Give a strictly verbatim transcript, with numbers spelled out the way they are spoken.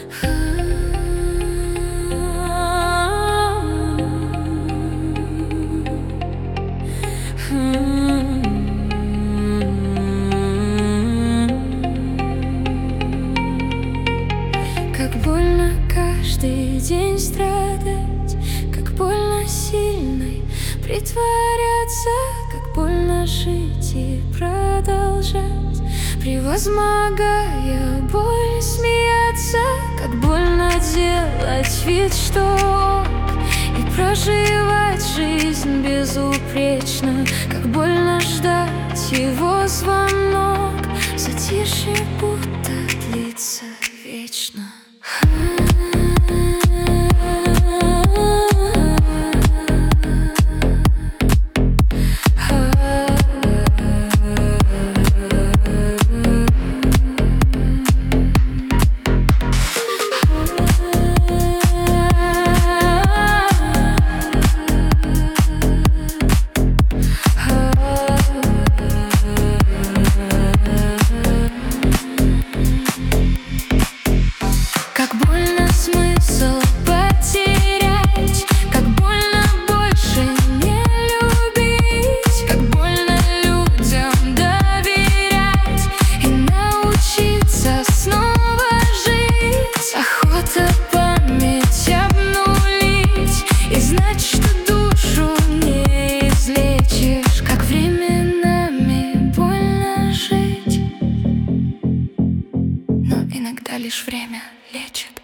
Как больно каждый день страдать, как больно сильной притворяться, как больно жить и продолжать, превозмогая боль, смеяться, как больно делать вид, что ок, и проживать жизнь безупречно, как больно ждать его звонок, затишье будто длится вечно. Как больно смысл потерять, как больно больше не любить, как больно людям доверять и научиться снова жить. Охота память обнулить и знать, что душу не излечишь, как временами больно жить, но иногда лишь время лечит.